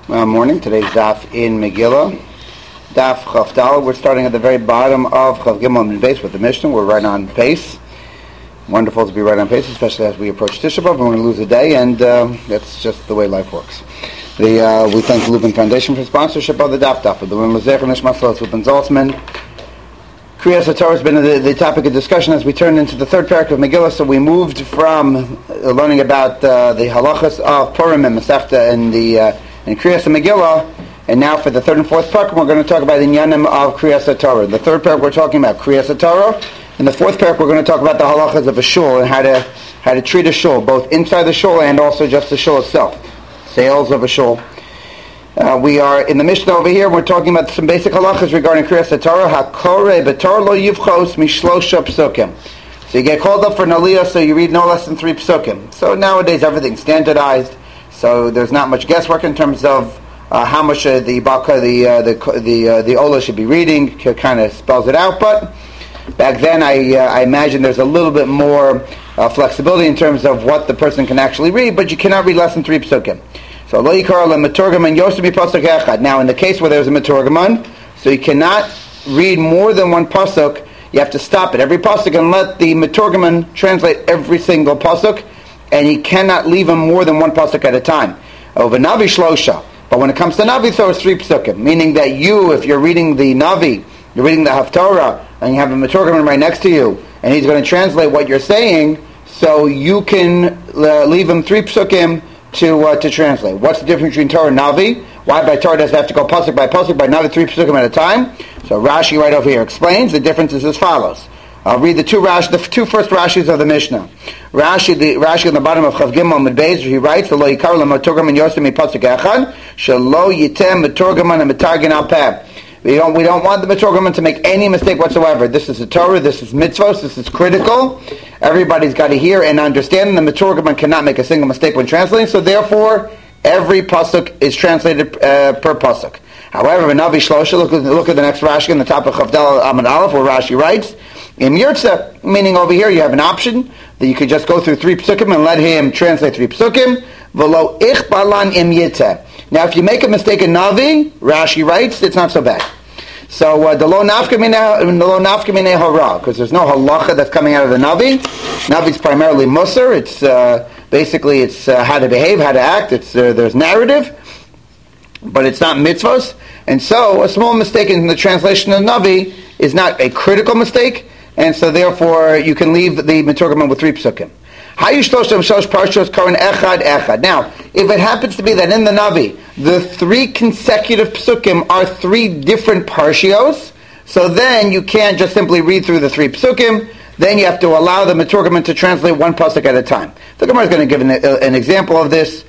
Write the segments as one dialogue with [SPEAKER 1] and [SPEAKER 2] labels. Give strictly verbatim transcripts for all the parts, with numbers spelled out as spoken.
[SPEAKER 1] Uh, morning. Today's daf in Megillah. Daf Chaf Dal. We're starting at the very bottom of Chav Gimel Mid Beis with the Mishnah. We're right on pace. Wonderful to be right on pace, especially as we approach Tisha B'Av. We're going to lose a day, and uh, that's just the way life works. The, uh, we thank the Lubin Foundation for sponsorship of the daf daf. The Lubin Lezer and Nishmas Los Lubin Zaltzman. Kriyas HaTorah has been the, the topic of discussion as we turn into the third parak of Megillah. So we moved from uh, learning about uh, the halachas of Purim and Masechta and the uh, and Kriyas Megillah, and now for the third and fourth parak, we're going to talk about the inyanim of Kriyas HaTorah. The third parak we're talking about Kriyas HaTorah. In the fourth parak, we're going to talk about the halachas of a shul and how to how to treat a shul, both inside the shul and also just the shul itself. Sales of a shul. Uh, we are in the Mishnah over here. We're talking about some basic halachas regarding Kriyas HaTorah. Hakore b'Torah lo yivchos mishlosha psukim. So you get called up for an aliyah, so you read no less than three psukim. So nowadays everything's standardized, so there's not much guesswork in terms of uh, how much uh, the balka, the uh, the the uh, the ola should be reading. Kind of spells it out, but back then I uh, I imagine there's a little bit more uh, flexibility in terms of what the person can actually read, but you cannot read less than three psukim. So lo yikar lemeturgaman yosem pasuk echad. Now, in the case where there's a meturgaman, so you cannot read more than one pasuk. You have to stop it every pasuk and let the meturgaman translate every single pasuk, and he cannot leave him more than one pasuk at a time. Over navi shlosha. But when it comes to navi, so it's three pasukim, meaning that you, if you're reading the navi, you're reading the haftorah, and you have a meturgaman right next to you, and he's going to translate what you're saying, so you can uh, leave him three pasukim to uh, to translate. What's the difference between Torah and Navi? Why by Torah does it have to go pasuk by pasuk, by Navi three pasukim at a time? So Rashi right over here explains the difference is as follows. I'll read the two Rashi, the two first Rashis of the Mishnah. Rashi, the Rashi on the bottom of Chav Gimel Mid Beis, he writes, "Lo yikar lemeturgaman yosem mipasuk echad, shelo yitem meturgaman and metargin al peh." We don't, we don't want the meturgaman to make any mistake whatsoever. This is a Torah, this is mitzvos, this is critical. Everybody's got to hear and understand. The meturgaman cannot make a single mistake when translating, so therefore, every pasuk is translated uh, per pasuk. However, in Navi Shlosha, look, look at the next Rashi on the top of Chavdal Amud Aleph, where Rashi writes, Im Yirtze, meaning over here you have an option that you could just go through three psukim and let him translate three psukim. V'lo ichbalan im yiteh. Now, if you make a mistake in Navi, Rashi writes, it's not so bad. So uh, the lo nafka minei hara, because there's no halacha that's coming out of the Navi. Navi's primarily musar. It's uh, basically it's uh, how to behave, how to act. It's uh, there's narrative, but it's not mitzvos. And so a small mistake in the translation of Navi is not a critical mistake, and so therefore you can leave the meturgaman with three psukim. Now, if it happens to be that in the Navi, the three consecutive psukim are three different parshios, so then you can't just simply read through the three psukim, then you have to allow the meturgaman to translate one pasuk at a time. The Gemara is going to give an, uh, an example of this.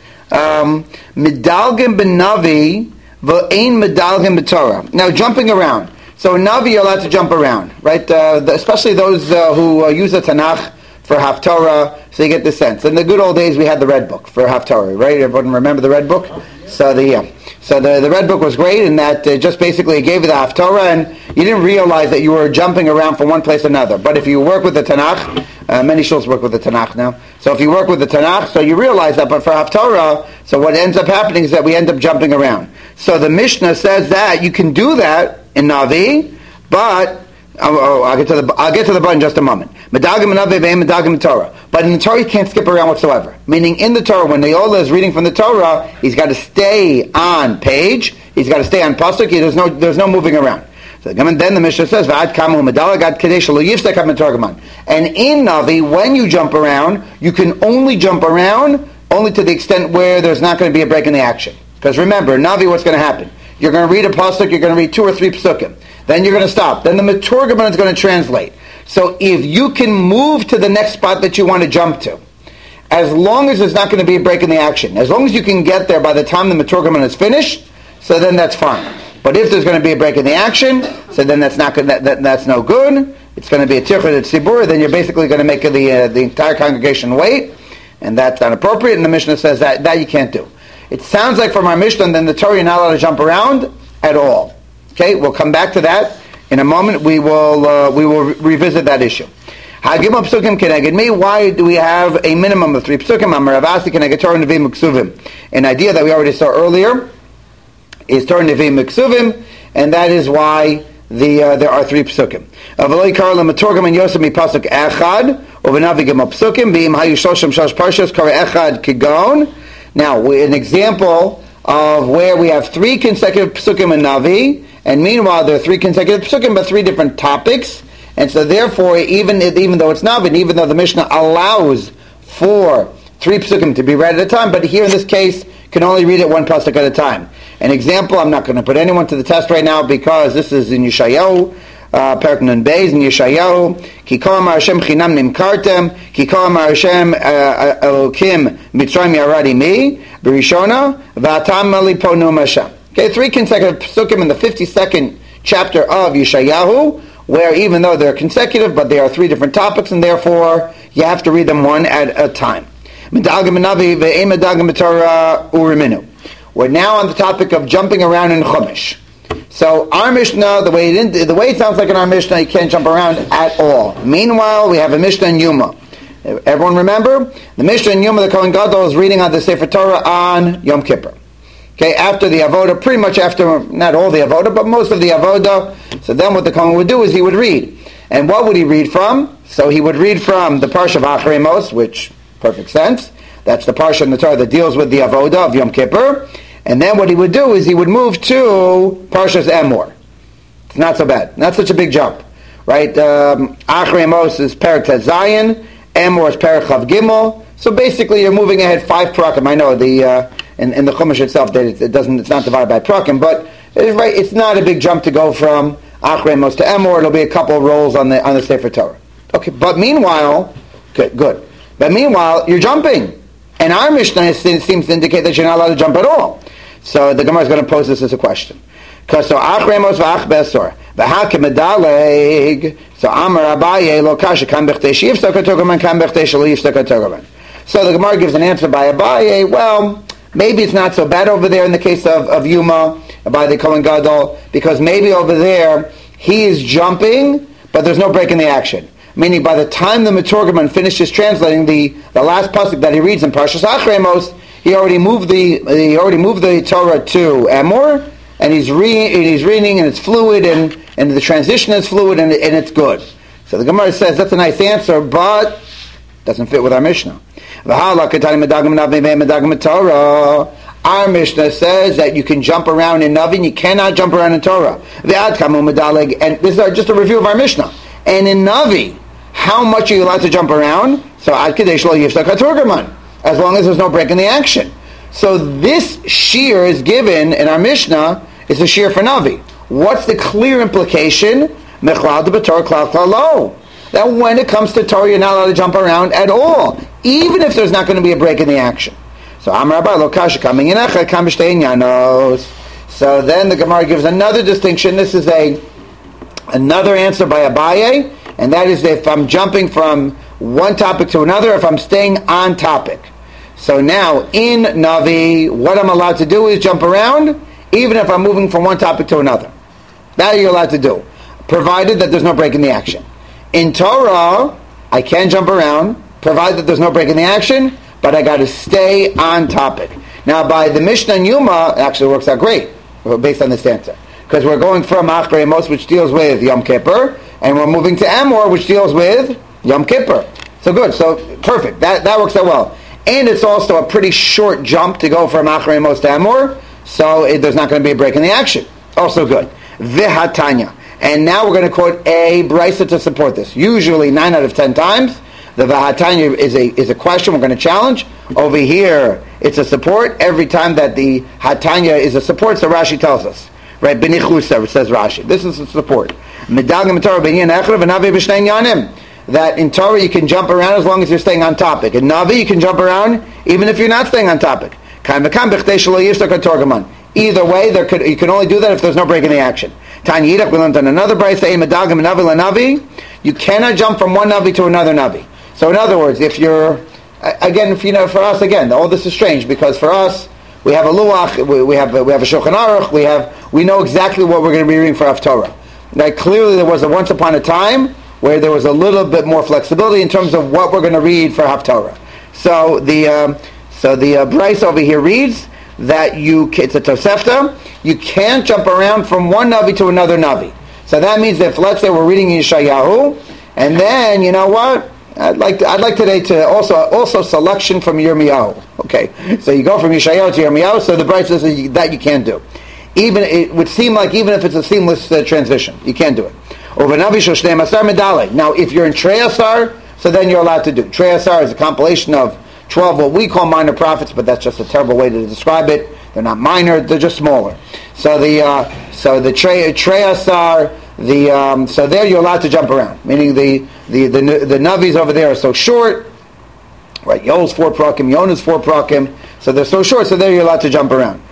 [SPEAKER 1] Medalgim ben Navi, v'ein medalgim b'Torah. Now, jumping around. So in Navi, you're allowed to jump around, right? Uh, the, especially those uh, who uh, use the Tanakh for Haftorah, so you get the sense. In the good old days, we had the Red Book for Haftorah, right? Everyone remember the Red Book? So the yeah. so the, the Red Book was great in that uh, just basically it gave you the Haftorah, and you didn't realize that you were jumping around from one place to another. But if you work with the Tanakh, uh, many shuls work with the Tanakh now. So if you work with the Tanakh, so you realize that. But for Haftorah, so what ends up happening is that we end up jumping around. So the Mishnah says that you can do that in Navi, but Oh, oh, I'll get to the I'll get to the button in just a moment. Medagim Navi ve'em medagim Torah. But in the Torah, you can't skip around whatsoever. Meaning, in the Torah, when the Ola is reading from the Torah, he's got to stay on page. He's got to stay on pasuk. There's no there's no moving aroad. So then the Mishnah says, "V'ad kamu medalagad kadesh lo yifsek ha-meturgaman." And in Navi, when you jump around, you can only jump around only to the extent where there's not going to be a break in the action. Because remember, Navi, what's going to happen? You're going to read a pasuk. You're going to read two or three pasukim. Then you're going to stop. Then the meturgaman is going to translate. So if you can move to the next spot that you want to jump to, as long as there's not going to be a break in the action, as long as you can get there by the time the meturgaman is finished, so then that's fine. But if there's going to be a break in the action, so then that's not good. That, that, that's no good. It's going to be a tirchut at tzibur. Then you're basically going to make the uh, the entire congregation wait, and that's inappropriate. And the Mishnah says that that you can't do. It sounds like from our Mishnah, then the Torah you're not allowed to jump around at all. Okay, we'll come back to that in a moment. We will uh, we will re- revisit that issue. Hagim psukim keneged me. Why do we have a minimum of three psukim? Amaravasi keneged Torah nevi muksuvim. An idea that we already saw earlier is Torah Nevi'im Miksuvim, and that is why the uh, there are three psukim. Avalei Karla Matorgam and Yosef mi pasuk echad uvenavi gimel psukim b'im hayu shoshim shosh parshas kara echad kigon. Now, an example of where we have three consecutive psukim in Navi, and meanwhile there are three consecutive psukim, but three different topics, and so therefore, even even though it's Navi, and even though the Mishnah allows for three psukim to be read at a time, but here in this case, can only read it one pasuk at a time. An example, I'm not going to put anyone to the test right now because this is in Yeshayahu, uh, Perek Nun Beis in Yeshayahu. Ki kol amar Hashem chinam nimkartem, ki kol amar Hashem Elokim mitzrayim yaradi mi, b'rishona, v'atam li ponu Hashem. Okay, three consecutive psukim in the fifty-second chapter of Yeshayahu, where even though they're consecutive, but they are three different topics, and therefore you have to read them one at a time. We're now on the topic of jumping around in Chumash. So our Mishnah, the way it, the way it sounds like in our Mishnah, you can't jump around at all. Meanwhile, we have a Mishnah in Yuma. Everyone remember? The Mishnah in Yuma, the Kohen Gadol is reading on the Sefer Torah on Yom Kippur. Okay, after the Avodah, pretty much after, not all the Avodah, but most of the Avodah. So then what the Kohen would do is he would read. And what would he read from? So he would read from the Parsha of Acharei Mos, which perfect sense. That's the Parsha in the Torah that deals with the Avodah of Yom Kippur. And then what he would do is he would move to Parshas Emor. It's not so bad. Not such a big jump. Right? Um, Acharei Mos is Perek Tet Zayin. Emor is Perek Chav Gimel. So basically you're moving ahead five prakim. I know the uh, in, in the Chumash itself that it, it doesn't, it's not divided by prakim, but it's, right, it's not a big jump to go from Acharei Mos to Emor. It'll be a couple of rolls on the on the Sefer Torah. Okay, but meanwhile, good, good. But meanwhile, you're jumping. And our Mishnah seems to indicate that you're not allowed to jump at all. So the Gemara is going to pose this as a question. Because so Acharei Mos v'ach besor v'hakim medaleg. So Amar Abaye lo kasha kam b'chtei sheyifstak haTorgaman kam b'chtei shelo yifstak haTorgaman. So the Gemara gives an answer by Abaye. Well, maybe it's not so bad over there in the case of, of Yuma by the Kohen Gadol, because maybe over there he is jumping, but there's no break in the action. Meaning, by the time the Meturgaman finishes translating the, the last pasuk that he reads in Parshas Acharei Mos, he already moved the he already moved the Torah to Emor, and he's re, and he's reading, and it's fluid, and, and the transition is fluid, and, and it's good. So the Gemara says that's a nice answer, but doesn't fit with our Mishnah. Our Mishnah says that you can jump around in Navi, and you cannot jump around in Torah. And this is just a review of our Mishnah. And in Navi, how much are you allowed to jump around? So Ad Kedei Shelo Yifstak HaTorgaman, as long as there's no break in the action. So this shear is given in our Mishnah is a shear for Navi. What's the clear implication? Mechlal de b'Torah klal klal lo. That when it comes to Torah, you're not allowed to jump around at all, even if there's not going to be a break in the action. So Amar Rabba lo kasha coming in echad kam b'shtei inyanos. So then the Gemara gives another distinction. This is a another answer by Abaye, and that is if I'm jumping from one topic to another, if I'm staying on topic. So now, in Navi, what I'm allowed to do is jump around, even if I'm moving from one topic to another. That you're allowed to do, provided that there's no break in the action. In Torah, I can jump around, provided that there's no break in the action, but I got to stay on topic. Now, by the Mishnah and Yuma, it actually works out great, based on this answer. Because we're going from Acharei Mos, which deals with Yom Kippur, and we're moving to Emor, which deals with Yom Kippur. So good, so perfect. That that works out well. And it's also a pretty short jump to go from Acharei Mos to Emor, so it, there's not going to be a break in the action. Also good. V'hatanya. And now we're going to quote a brisa to support this. Usually, nine out of ten times, the V'hatanya is a is a question we're going to challenge. Over here, it's a support. Every time that the Hatanya is a support, so Rashi tells us. Right, b'nichusa, says Rashi. This is the support. That in Torah you can jump around as long as you're staying on topic. In Navi you can jump around even if you're not staying on topic. Either way, there could, you can only do that if there's no break in the action. We learned on another brayse, you cannot jump from one Navi to another Navi. So in other words, if you're, again, if you know, for us, again, all this is strange because for us, we have a luach, we, we have we have a shulchan aruch, we have we know exactly what we're going to be reading for Haftorah. Now, clearly, there was a once upon a time where there was a little bit more flexibility in terms of what we're going to read for Haftorah. So the um, so the uh, Bryce over here reads that you it's a Tosefta. You can't jump around from one Navi to another Navi. So that means that if, let's say we're reading Yeshayahu, and then, you know what? I'd like to, I'd like today to also also selection from Yirmiyahu. Okay, so you go from Yeshayahu to Yirmiyahu, so the Bright says that you can't do. Even it would seem like even if it's a seamless uh, transition, you can't do it. Now, if you're in Treyasar, so then you're allowed to do. Treyasar is a compilation of twelve what we call minor prophets, but that's just a terrible way to describe it. They're not minor; they're just smaller. So the uh, so the Trey, Treyasar, the um, so there you're allowed to jump around. Meaning the the the, the Navis over there are so short. Right, Yoel's four prakim, Yonah's four prakim. So they're so short. So there you're allowed to jump around.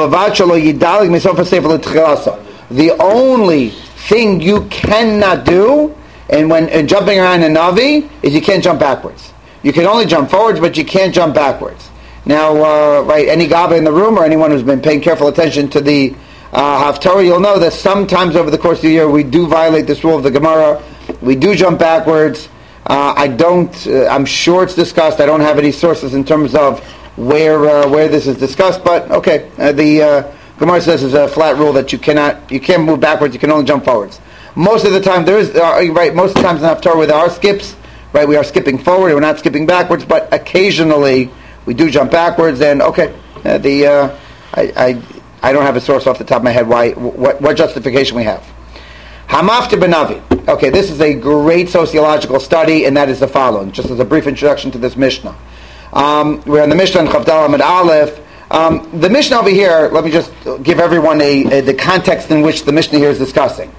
[SPEAKER 1] The only thing you cannot do, and when and jumping around in Navi, is you can't jump backwards. You can only jump forwards, but you can't jump backwards. Now, uh, right, any Gaba in the room or anyone who's been paying careful attention to the uh, Haftarah, you'll know that sometimes over the course of the year we do violate this rule of the Gemara. We do jump backwards. Uh, I don't. Uh, I'm sure it's discussed. I don't have any sources in terms of where uh, where this is discussed, but okay. Uh, the uh, Gemara says it's a flat rule that you cannot you can't move backwards. You can only jump forwards. Most of the time, there is uh, right. Most of the times in Haftarah where there are skips, right, we are skipping forward. We're not skipping backwards, but occasionally we do jump backwards. And okay, uh, the uh, I, I I don't have a source off the top of my head why what what justification we have. Hamaftir Benavi. Okay, this is a great sociological study, and that is the following. Just as a brief introduction to this Mishnah. Um, we're in the Mishnah in Chavdal Amid Aleph. Um, the Mishnah over here, let me just give everyone a, a, the context in which the Mishnah here is discussing.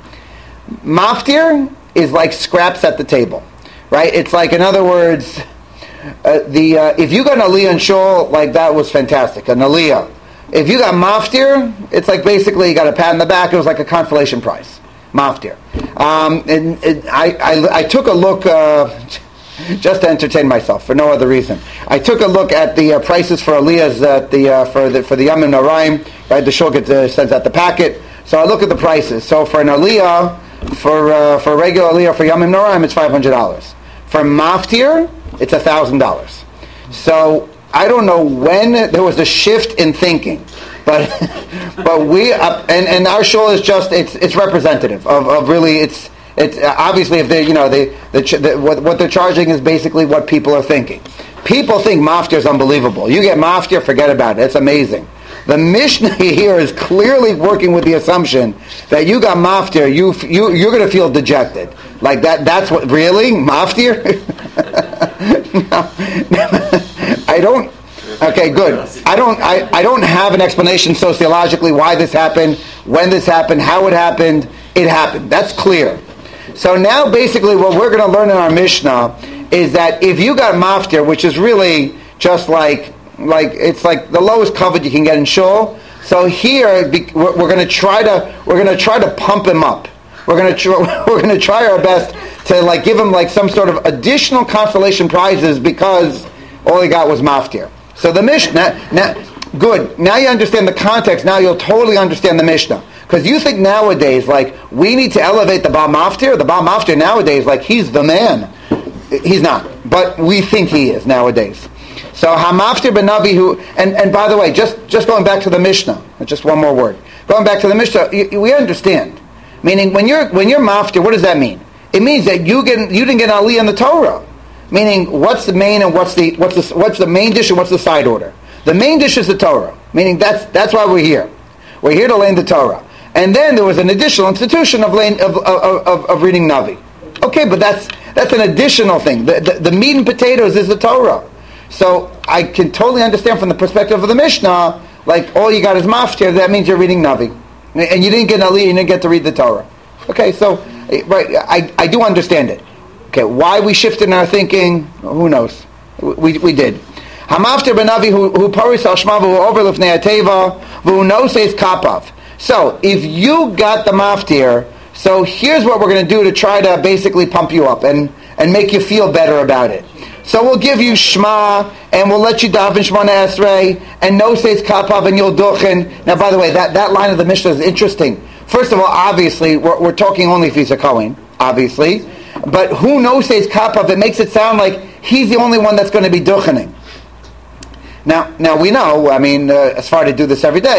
[SPEAKER 1] Maftir is like scraps at the table, right? It's like, in other words, uh, the uh, if you got an Aliyah and Shul, like that was fantastic, an Aliyah. If you got Maftir, it's like basically you got a pat in the back, it was like a consolation prize. Maftir. Um, and, and I, I, I took a look, uh, just to entertain myself, for no other reason. I took a look at the uh, prices for aliyahs at the uh, for the for the Yamim Naraim. Right, the shul gets, uh, sends out the packet. So I look at the prices. So for an aliyah, for uh, for a regular aliyah for Yamim Naraim, it's five hundred dollars. For Maftir, it's a thousand dollars. So I don't know when there was a shift in thinking. But but we uh, and and our shul is just it's it's representative of, of really it's it's uh, obviously if they you know they the, the what what they're charging is basically what people are thinking. People think maftir is unbelievable. You get maftir, forget about it. It's amazing. The Mishnah here is clearly working with the assumption that you got maftir, you you you're going to feel dejected. Like that. That's what really maftir. no, I don't. Okay, good. I don't I, I don't have an explanation sociologically why this happened, when this happened, how it happened. It happened. That's clear. So now basically what we're going to learn in our Mishnah is that if you got maftir, which is really just like like it's like the lowest covered you can get in shul. So here we're, we're going to try to we're going to try to pump him up. We're going to try, we're going to try our best to like give him like some sort of additional consolation prizes because all he got was maftir. So the Mishnah, now, good, now you understand the context, now you'll totally understand the Mishnah. Because you think nowadays, like, we need to elevate the Baal Maftir, the Baal Maftir nowadays, like, he's the man. He's not, but we think he is nowadays. So Hamaftir ben Navi, who, and, and by the way, just, just going back to the Mishnah, just one more word. Going back to the Mishnah, you, we understand. Meaning, when you're, when you're Maftir, what does that mean? It means that you, get, you didn't get an Aliyah in the Torah. Meaning, what's the main and what's the what's the what's the main dish and what's the side order? The main dish is the Torah. Meaning that's that's why we're here. We're here to learn the Torah. And then there was an additional institution of laying, of, of, of of reading Navi. Okay, but that's that's an additional thing. The, the the meat and potatoes is the Torah. So I can totally understand from the perspective of the Mishnah, like all you got is maftir. That means you're reading Navi, and you didn't get an aliyah. You didn't get to read the Torah. Okay, so right, I I do understand it. Okay, why we shifted in our thinking, who knows? We we did. Hamaftir ben Navi who paris al shma who over lifnei ateva who noses kapav. So if you got the maftir, so here's what we're going to do to try to basically pump you up and, and make you feel better about it. So we'll give you shma and we'll let you daven shmona esrei and noses kapav and you'll duchen. Now, by the way, that, that line of the Mishnah is interesting. First of all, obviously, we're, we're talking only if he's a Kohen, obviously. But who knows says kapav? It makes it sound like he's the only one that's going to be duchening. Now, now we know. I mean, uh, as far to do this every day,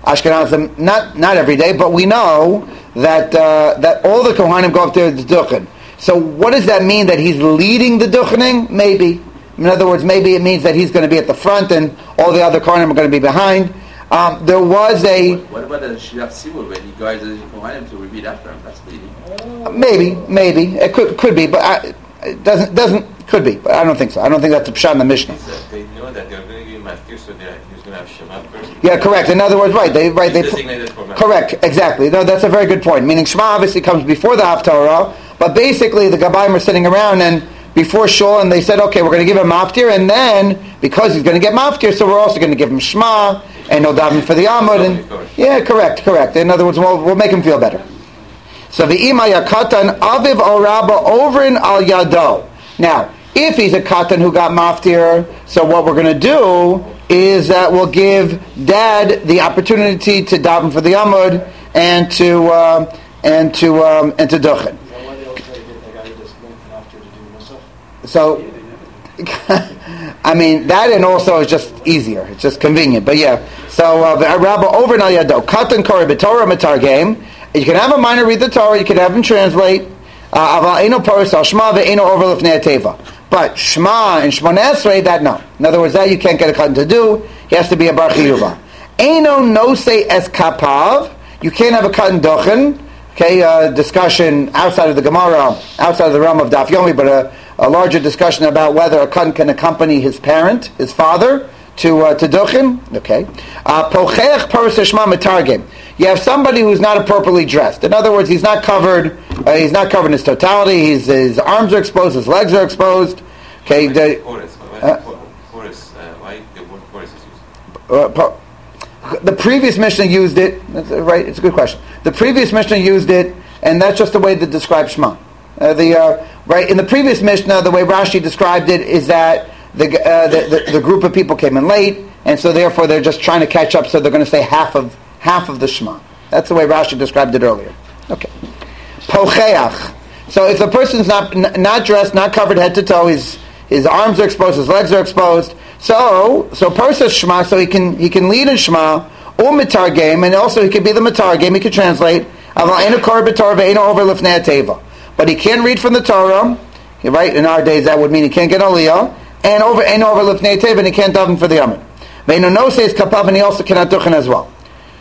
[SPEAKER 1] Ashkenazim, not not every day, but we know that uh, that all the Kohanim go up there to Duchen. So what does that mean? That he's leading the Duchening? Maybe. In other words, maybe it means that he's going to be at the front and all the other Kohanim are going to be behind. Um, there was a...
[SPEAKER 2] What about the Shliach Tzibur when he guides the Kohanim to repeat after him? That's leading.
[SPEAKER 1] Maybe, maybe. It could could be, but I, it doesn't, doesn't, could be, but I don't think so. I don't think that's the Pshat in the Mishnah.
[SPEAKER 3] They know that they're going to give him Maftir, so he's going to have Shema first.
[SPEAKER 1] Yeah, correct. In other words, right, they, right, they...
[SPEAKER 3] Designated for Maftir.
[SPEAKER 1] Correct, exactly. No, that's a very good point. Meaning Shema obviously comes before the Haftarah, but basically the Gabayim are sitting around and before Shul, and they said, okay, we're going to give him Maftir, and then, because he's going to get Maftir, so we're also going to give him Shema, and no daven for the Amud, and... Yeah, correct, correct. In other words, we'll, we'll make him feel better. So the Ima Yakatan Aviv or Rabba Ovrin al Yado. Now, if he's a Katan who got Maftir, so what we're going to do is that we'll give Dad the opportunity to daven for the Amud and to uh, and to um, and to Duchen. So, I mean, that and also is just easier. It's just convenient. But yeah, so uh, Rabba over al Yado Katan Kori B'Torah Matargem. You can have a minor read the Torah. You can have him translate. Aval Eino Paris Al Shema Ve'Eino Over Lifnei Teva. But Shema and Shmoneh Esrei, that no. In other words, that you can't get a Katan to do. He has to be a Bar Chiyuva. Eino Nose Es Kapav. You can't have a Katan Dochen. Okay, uh, discussion outside of the Gemara, outside of the realm of Daf Yomi, but a, a larger discussion about whether a Katan can accompany his parent, his father, to uh, to Duchen. Okay. Pocheach Paris Shema Metargem. You have somebody who's not appropriately dressed. In other words, he's not covered. Uh, he's not covered in his totality. He's, his arms are exposed. His legs are exposed. Okay.
[SPEAKER 3] Why
[SPEAKER 1] the,
[SPEAKER 3] chorus? Why,
[SPEAKER 1] uh,
[SPEAKER 3] chorus, uh, why the word chorus is used?
[SPEAKER 1] uh, po- the previous Mishnah used it. That's right. It's a good question. The previous Mishnah used it, and that's just the way to describe Shema. Uh, the uh, right in the previous Mishnah, the way Rashi described it is that the, uh, the, the the group of people came in late, and so therefore they're just trying to catch up. So they're going to say half of. Half of the Shema. That's the way Rashi described it earlier. Okay. Pocheach. So if the person's not n- not dressed, not covered head to toe, his his arms are exposed, his legs are exposed. So so Parsa Shema, so he can he can lead in Shema or Mitargem, and also he can be the Mitargem. He can translate. But he can't read from the Torah. Right? In our days, that would mean he can't get Aliyah, and over and over Lifnei Teva, and he can't daven for the Amud. Ve'inu no says Kapav, and he also cannot Duchen as well.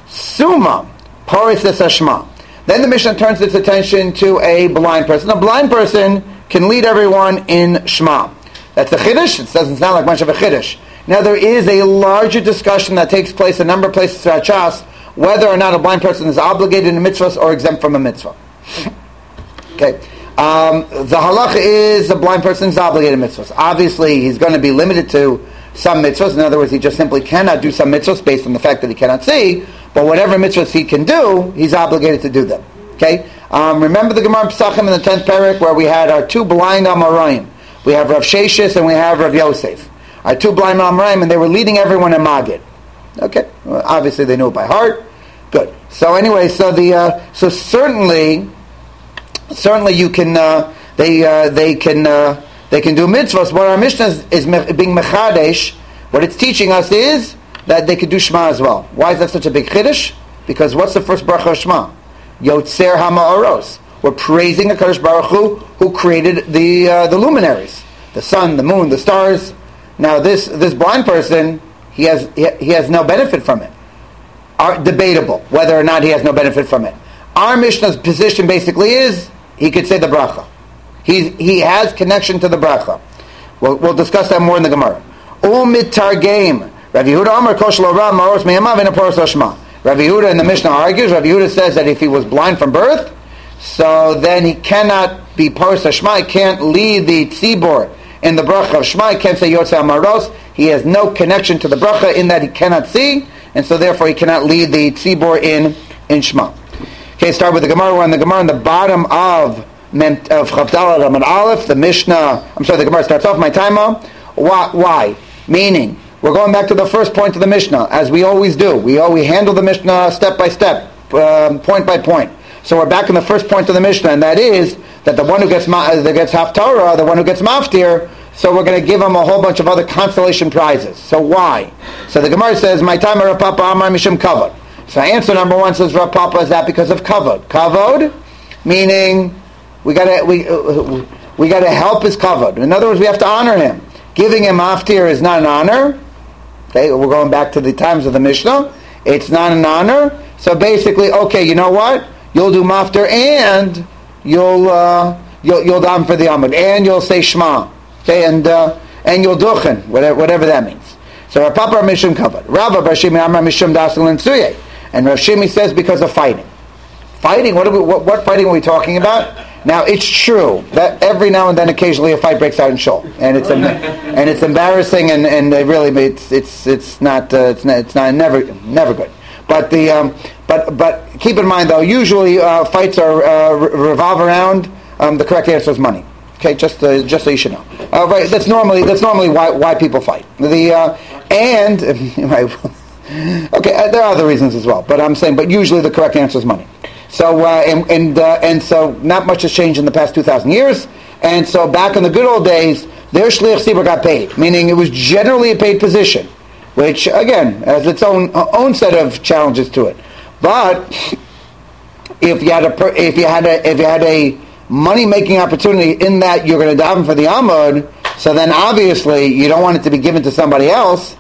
[SPEAKER 1] Suma, Paris Shema. Then the Mishnah turns its attention to a blind person. A blind person can lead everyone in Shema. That's a Chiddush. It doesn't sound like much of a Chiddush. Now there is a larger discussion that takes place a number of places throughout Shas, whether or not a blind person is obligated in mitzvahs or exempt from a mitzvah. Okay. Um, the halacha is a blind person is obligated in mitzvahs. Obviously, he's going to be limited to some mitzvahs. In other words, he just simply cannot do some mitzvahs based on the fact that he cannot see. But whatever mitzvahs he can do, he's obligated to do them. Okay? Um, remember the Gemara Pesachim in the tenth parak where we had our two blind Amoraim. We have Rav Sheshis and we have Rav Yosef. Our two blind Amoraim, and they were leading everyone in Magid. Okay? Well, obviously they knew it by heart. Good. So anyway, so the uh, so certainly, certainly you can uh, they uh, they can uh, they can do mitzvahs. What our Mishnah is, is being mechadesh. What it's teaching us is that they could do Shema as well. Why is that such a big chiddush? Because what's the first bracha of Shema? Yotzer HaMa'oros. We're praising HaKadosh Baruch Hu, who created the uh, the luminaries, the sun, the moon, the stars. Now this this blind person, he has he, he has no benefit from it. Are debatable whether or not he has no benefit from it. Our Mishnah's position basically is he could say the bracha. He he has connection to the bracha. We'll, we'll discuss that more in the Gemara. Umitargem. Rav Yehuda Amar Koshel Ram Maros Meyamav in a Paras Shema. Rav Yehuda in the Mishnah argues. Rav Yehuda says that if he was blind from birth, so then he cannot be Paras Shema. He can't lead the tzibor in the bracha of Shema. He can't say Yotzei Amaros. He has no connection to the bracha in that he cannot see, and so therefore he cannot lead the tzibor in in Shema. Okay, start with the Gemara. We're on the Gemara on the bottom of of Chavdal Ramad Aleph. The Mishnah. I'm sorry. The Gemara starts off my timer. Why? Why? Meaning, we're going back to the first point of the Mishnah, as we always do. We always handle the Mishnah step by step, um, point by point. So we're back in the first point of the Mishnah, and that is that the one who gets ma- that gets Haftarah, the one who gets Maftir, so we're going to give him a whole bunch of other consolation prizes. So why? So the Gemara says, "My timer Papa Amar Mishum Kavod." So answer number one says Rav Papa, is that because of kavod? Kavod, meaning we gotta we uh, we gotta help his kavod. In other words, we have to honor him. Giving him maftir is not an honor. Okay, we're going back to the times of the Mishnah. It's not an honor. So basically, okay, you know what? You'll do maftir and you'll uh, you'll you'll daven for the amud and you'll say shema. Okay, and uh, and you'll duchen, whatever whatever that means. So Rav Papa Mishum kavod. Rabba Bar Shimi Amar Mishum Dasel and Suye. And Rav Shimi says because of fighting. Fighting? What, are we, what, what fighting are we talking about? Now, it's true that every now and then, occasionally, a fight breaks out in shul, and it's em- and it's embarrassing, and, and it really it's it's it's not uh, it's not, it's not never never good. But the um, but but keep in mind though, usually uh, fights are uh, revolve around um, the correct answer is money. Okay, just uh, just so you should know. Uh, right, that's normally that's normally why why people fight. The uh, and right. Okay, uh, there are other reasons as well, but I'm saying, but usually the correct answer is money. So uh, and and uh, and so not much has changed in the past two thousand years. And so back in the good old days, their shliach tzibur got paid, meaning it was generally a paid position, which again has its own uh, own set of challenges to it. But if you had a per, if you had a if you had a money making opportunity in that you're going to daven for the amud, so then obviously you don't want it to be given to somebody else.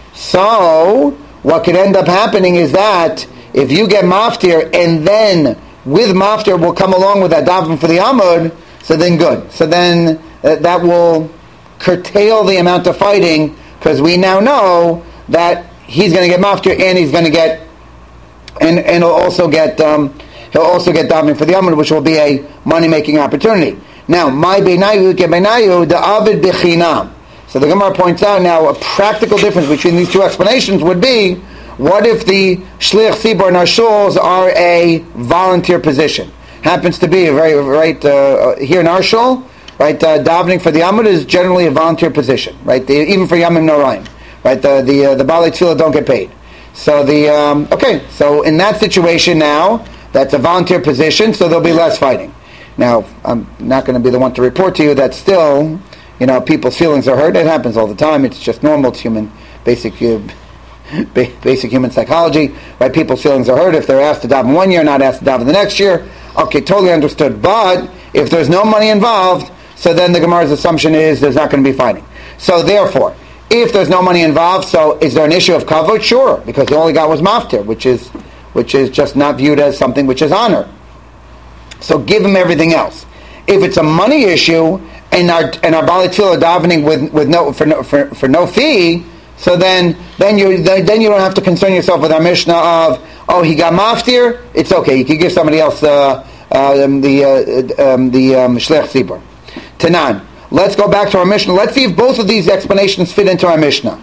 [SPEAKER 1] So what could end up happening is that if you get maftir and then with maftir will come along with that daven for the amud, so then good. So then uh, that will curtail the amount of fighting because we now know that he's going to get maftir and he's going to get and and he'll also get um, he'll also get daven for the amud, which will be a money making opportunity. Now, my beinayu ke beinayu the avid bechinam. So the Gemara points out now a practical difference between these two explanations would be, what if the shliach tzibur in our shuls are a volunteer position? Happens to be very right uh, here in our shul, right? Uh, davening for the amud is generally a volunteer position, right? The, even for yamim noraim, right? The the uh, the balei tefillah don't get paid. So the um, okay, so in that situation now, that's a volunteer position, so there'll be less fighting. Now, I'm not going to be the one to report to you that still, you know, people's feelings are hurt. It happens all the time. It's just normal. It's human, basic, uh, basic human psychology. Right? People's feelings are hurt if they're asked to daven one year, not asked to daven the next year. Okay, totally understood. But if there's no money involved, so then the Gemara's assumption is there's not going to be fighting. So therefore, if there's no money involved, so is there an issue of kavod? Sure, because all he got was maftir, which is which is just not viewed as something which is honor. So give him everything else. If it's a money issue and our and our balei tefillah davening with with no for no for, for no fee, so then then you then, then you don't have to concern yourself with our Mishnah of, oh, he got maftir, it's okay, you can give somebody else uh, uh, um, the uh, um, the um, shliach tzibur. Tanan. Let's go back to our Mishnah. Let's see if both of these explanations fit into our Mishnah.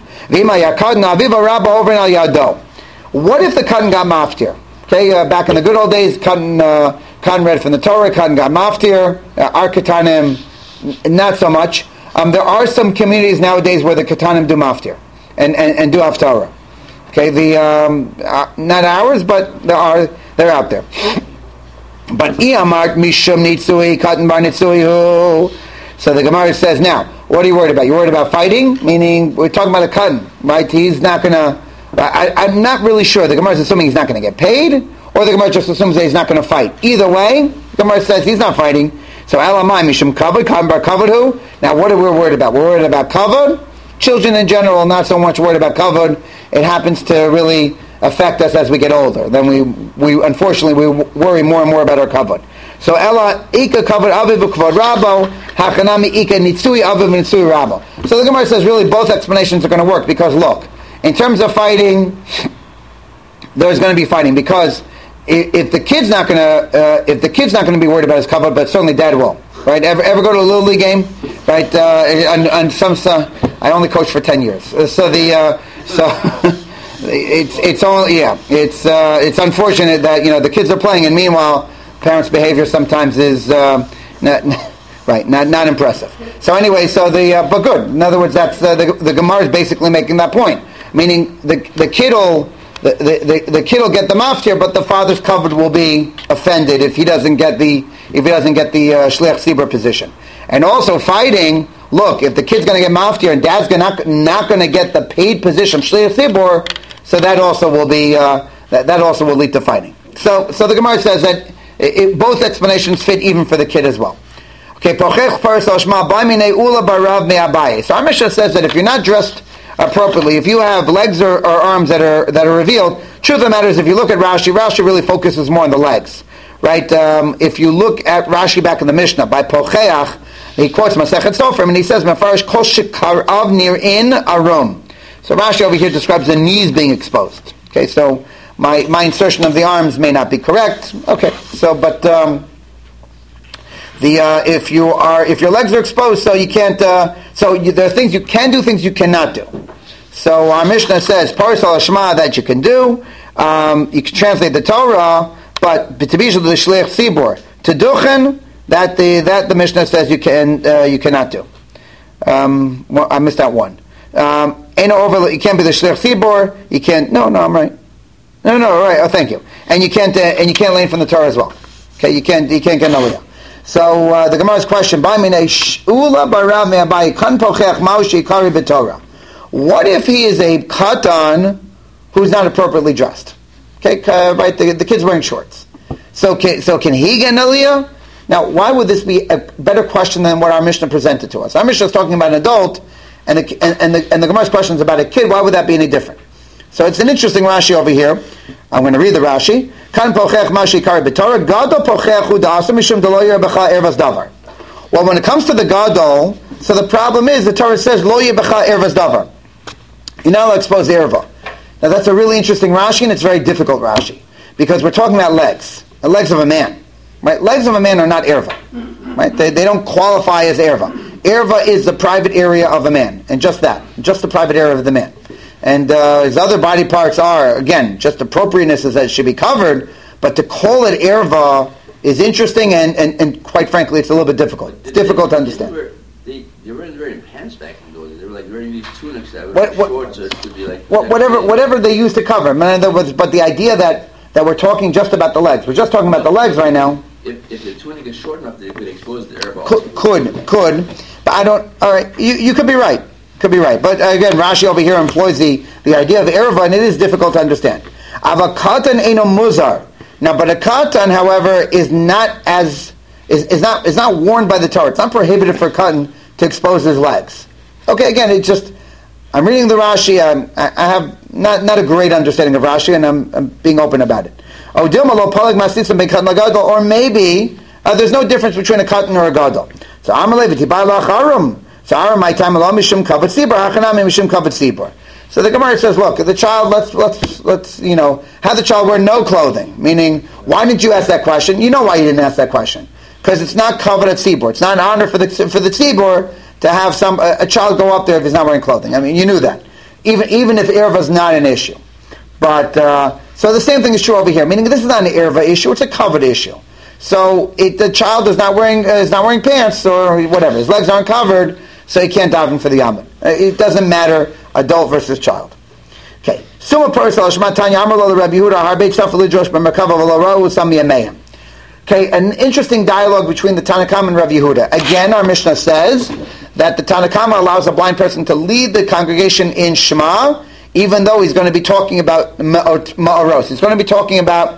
[SPEAKER 1] What if the Katan got maftir? Okay, uh, back in the good old days, Katan, uh, Katan read from the Torah, Katan got maftir, uh, our Katanim, not so much. Um, there are some communities nowadays where the Katanim do maftir and, and, and do haftarah. Okay, the um, uh, not ours, but there are they're out there. But Iyamart Mishum Nitzui Katan Bar Nitzui. So the Gemara says, now, what are you worried about? You're worried about fighting? Meaning, we're talking about a Katan, right? He's not going to, I'm not really sure. The Gemara is assuming he's not going to get paid, or the Gemara just assumes that he's not going to fight. Either way, the Gemara says he's not fighting. So, Elamai Mishum Kavod, Katan Bar Kavod who? Now, what are we worried about? We're worried about Kavod. Children in general, not so much worried about Kavod. It happens to really affect us as we get older. Then we, we unfortunately, we worry more and more about our Kavod. So Ella Ika Kavod Aviv Kvod Rabo Hakanami Ika Nitsui Aviv Nitsui Rabo. So the Gemara says really both explanations are going to work because look, in terms of fighting, there's going to be fighting because if, if the kid's not going to uh, if the kid's not going to be worried about his Kavod, but certainly dad will. Right? Ever ever go to a little league game? Right? Uh, and, and some uh, I only coached for ten years. So the uh, so. it's it's only yeah it's uh, it's unfortunate that you know the kids are playing and meanwhile parents' behavior sometimes is uh, not, right, not not impressive. So anyway, so the uh, but good. In other words, that's uh, the the Gemara is basically making that point, meaning the the kid'll the the, the, the kid'll get the maftir, but the father's covered will be offended if he doesn't get the if he doesn't get the uh, shliach tzibur position. And also fighting. Look, if the kid's going to get maftir and dad's gonna, not not going to get the paid position shliach tzibur, so that also will be uh, that, that also will lead to fighting. So, so the Gemara says that it, it, both explanations fit even for the kid as well. Okay, Pochech Paris al Shema Baimine Ula Barav Me'abaye. So our Mishnah says that if you're not dressed appropriately, if you have legs or, or arms that are that are revealed, truth of the matter is, if you look at Rashi, Rashi really focuses more on the legs, right? Um, if you look at Rashi back in the Mishnah by Pocheach, he quotes Masechet Sofrim and he says, "Mefarish kol shekarav near in arum." So Rashi over here describes the knees being exposed. Okay, so my my insertion of the arms may not be correct. Okay, so but. Um, The uh, if you are if your legs are exposed, so you can't. Uh, so you, there are things you can do, things you cannot do. So our Mishnah says Paris al Shema that you can do. Um, you can translate the Torah, but b'tibishul the shliach tzibur to duchen that the that the Mishnah says you can uh, you cannot do. Um, well, I missed that one. Um, ain't no over. You can't be the shliach tzibur. You can't. No, no, I'm right. No, no, right. Oh, thank you. And you can't uh, and you can't learn from the Torah as well. Okay, you can't you can't get an aliyah. So uh, the Gemara's question: what if he is a katan who's not appropriately dressed? Okay, uh, right. The, the kid's wearing shorts. So can, so can he get an aliyah? Now, why would this be a better question than what our Mishnah presented to us? Our Mishnah is talking about an adult, and the, and, and the, and the Gemara's question is about a kid. Why would that be any different? So it's an interesting Rashi over here. I'm going to read the Rashi. Kan pochech mashi kari b'torah gadol pochechu da'asam mishum d'lo yirbecha ervas davar. Well, when it comes to the gadol, so the problem is the Torah says lo yirbecha ervas davar. You're not allowed to expose the erva. Now that's a really interesting Rashi, and it's a very difficult Rashi because we're talking about legs, the legs of a man, right? Legs of a man are not erva, right? They they don't qualify as erva. Erva is the private area of a man, and just that, just the private area of the man. And uh, his other body parts are, again, just appropriateness is that it should be covered, but to call it erva is interesting, and, and, and quite frankly, it's a little bit difficult. It's difficult to understand.
[SPEAKER 2] They were, they, they weren't wearing pants back in those days. They were like wearing these tunics that were
[SPEAKER 1] what, what,
[SPEAKER 2] short, so it could be like...
[SPEAKER 1] What, whatever whatever they used to cover. Man, there was, but the idea that, that we're talking just about the legs, we're just talking about the legs right now.
[SPEAKER 2] If, if the tunic is short enough, they could expose the erva.
[SPEAKER 1] Could, could, could, but I don't, all right, you, you could be right. Could be right, but again, Rashi over here employs the, the idea of erva, and it is difficult to understand. Ava katan eno muzar. Now, but a katan, however, is not as is, is not is not warned by the Torah. It's not prohibited for a katan to expose his legs. Okay, again, it's just I'm reading the Rashi. I'm, I have not not a great understanding of Rashi, and I'm, I'm being open about it. Or maybe uh, there's no difference between a katan or a gadol. So Amalei v'tibai lacharum. So my time mishum kavat sibur hachanami mishum kavat sibur. So the Gemara says, look, the child, let's let's let's you know have the child wear no clothing. Meaning, why didn't you ask that question? You know why you didn't ask that question, because it's not covered at tzibur. It's not an honor for the for the tzibur to have some a, a child go up there if he's not wearing clothing. I mean, you knew that, even even if erva is not an issue. But uh, so the same thing is true over here. Meaning, this is not an erva issue; it's a covered issue. So it, the child is not wearing uh, is not wearing pants or whatever. His legs aren't covered. So he can't daven for the Yamid. It doesn't matter, adult versus child. Okay. Suma Parsal Shmatanya Amrlo the Rabbi Yehuda Harbeit Shafali Josh B'Merkava V'Laro Sami Yameim. Okay, an interesting dialogue between the Tanakam and Rabbi Yehuda. Again, our Mishnah says that the Tanakama allows a blind person to lead the congregation in Shema, even though he's going to be talking about Ma'aros. He's going to be talking about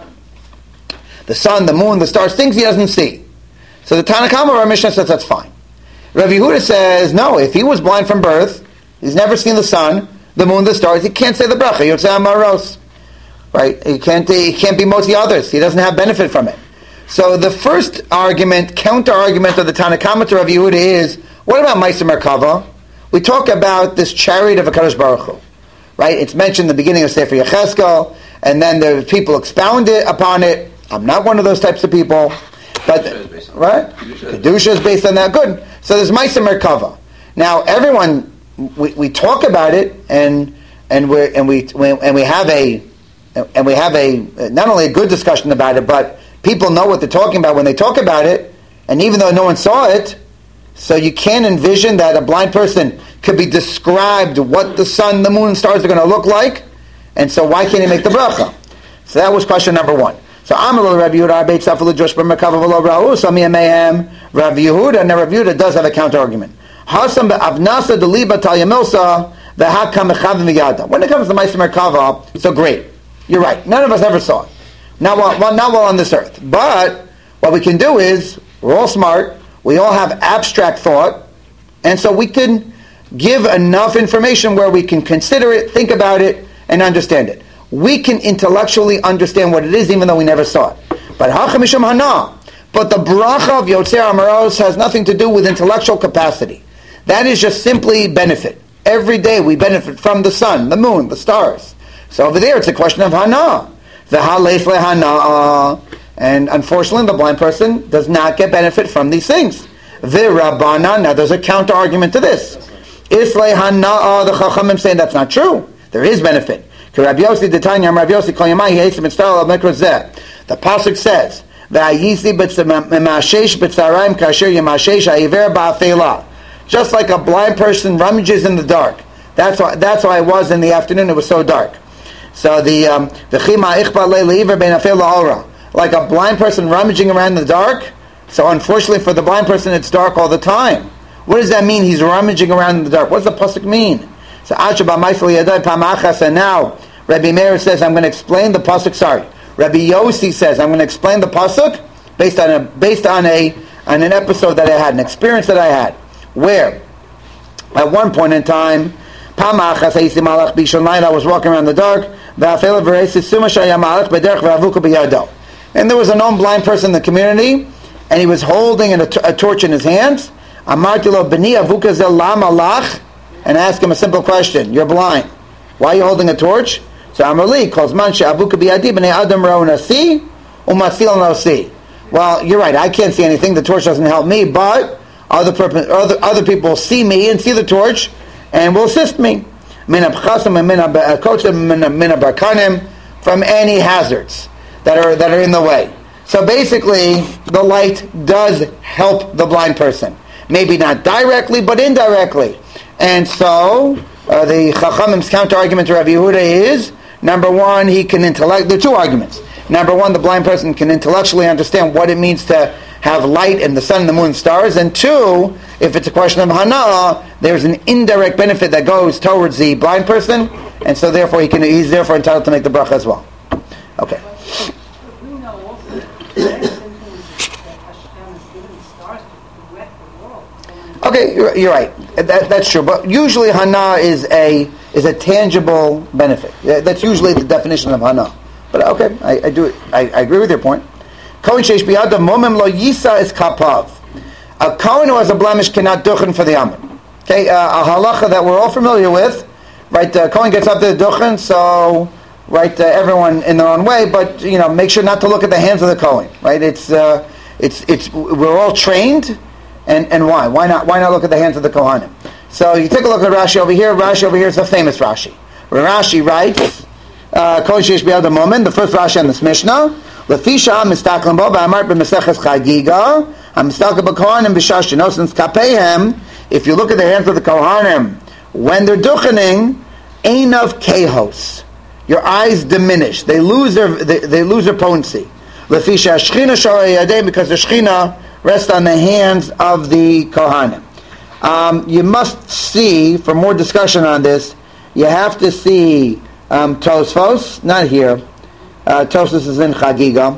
[SPEAKER 1] the sun, the moon, the stars, things he doesn't see. So the Tanakama of our Mishnah says that's fine. Rabbi Yehuda says, no, if he was blind from birth, he's never seen the sun, the moon, the stars, he can't say the bracha, Yotzei Amaros. Right? He can't, he can't be motzi others. He doesn't have benefit from it. So the first argument, counter-argument of the Tanakama to Rabbi Yehuda is, what about Ma'aser Merkava? We talk about this chariot of HaKadosh Baruch Hu. Right? It's mentioned in the beginning of Sefer Yechezkel, and then the people expound it upon it. I'm not one of those types of people. But right, Kedusha is based on that. Good. So there's Ma'aser Merkava. Now everyone, we, we talk about it, and and we and we and we have a and we have a not only a good discussion about it, but people know what they're talking about when they talk about it. And even though no one saw it, so you can't envision that a blind person could be described what the sun, the moon, and stars are going to look like. And so why can't he make the bracha? So that was question number one. So Amalul Rabbi Yehuda Arbeit Safel Josh B'Merkava V'Lo Ra'u Sami Yameim. Rabbi Yehuda and Rabbi Yehuda does have a counter argument. Hasam be'avnasa deliba tal yamilsa v'hakam echavim v'yada. When it comes to Ma'aser Merkava, so great. You're right. None of us ever saw it. Not while, well, not while on this earth. But what we can do is, we're all smart, we all have abstract thought, and so we can give enough information where we can consider it, think about it, and understand it. We can intellectually understand what it is even though we never saw it. But Hachamisham Hana, but the bracha of Yotzer Amaros has nothing to do with intellectual capacity. That is just simply benefit. Every day we benefit from the sun, the moon, the stars. So over there it's a question of Hana. The Halef le Hana, and unfortunately the blind person does not get benefit from these things. The Rabbana, now there's a counter argument to this. Isle Hana, the Chachamim saying that's not true. There is benefit. The pasuk says, just like a blind person rummages in the dark. That's why. That's why I was in the afternoon. It was so dark. So the um, like a blind person rummaging around in the dark. So unfortunately for the blind person, it's dark all the time. What does that mean? He's rummaging around in the dark. What does the pasuk mean? So and now Rabbi Meir says, I'm going to explain the pasuk. Sorry, Rabbi Yossi says, I'm going to explain the pasuk based on a based on a on an episode that I had, an experience that I had, where at one point in time, I was walking around in the dark, and there was a known blind person in the community, and he was holding a, t- a torch in his hands. And I asked him a simple question: you're blind. Why are you holding a torch? So Amrali calls Mansha Avuka Biyadi Bnei Adam Rauna see Umasil no see. Well, you're right. I can't see anything. The torch doesn't help me, but other purpose, other other people see me and see the torch and will assist me. From any hazards that are that are in the way. So basically, the light does help the blind person. Maybe not directly, but indirectly. And so, uh, the Chachamim's counter-argument to Rabbi Yehuda is, number one, he can intellect, there are two arguments. Number one, the blind person can intellectually understand what it means to have light and the sun and the moon and stars. And two, if it's a question of Hana, there's an indirect benefit that goes towards the blind person, and so therefore he can, he's therefore entitled to make the bracha as well. Okay.
[SPEAKER 4] We know also that Hashem has given the stars to direct the world.
[SPEAKER 1] Okay, you're, you're right. That, that's true. But usually Hana is a is a tangible benefit. That's usually the definition of Hana. But okay, I, I do. I, I agree with your point. Kohen sheish biyadav momem lo yisa is kapav. A Kohen who has a blemish cannot duchen for the Amud. Okay, uh, a halacha that we're all familiar with. Right, uh, Kohen gets up to the duchen, so right, uh, everyone in their own way. But you know, make sure not to look at the hands of the Kohen. Right, it's uh, it's it's we're all trained. And and why? Why not? Why not look at the hands of the Kohanim? So you take a look at Rashi over here. Rashi over here is a famous Rashi. Where Rashi writes, "Kol sheish biyad moment." The first Rashi on this Mishnah. Lefisha mistaklim bo ba'amart b'meseches chagiga. Hamistakel b'kohanim b'shash shenosens kapehem. If you look at the hands of the Kohanim when they're duchening, einav kehos. Your eyes diminish. They lose their they, they lose their potency. Lefisha shchina sharei yadei, because the shchina rest on the hands of the Kohanim. Um, you must see, for more discussion on this, you have to see um, Tosfos, not here. Uh, Tosfos is in Chagiga,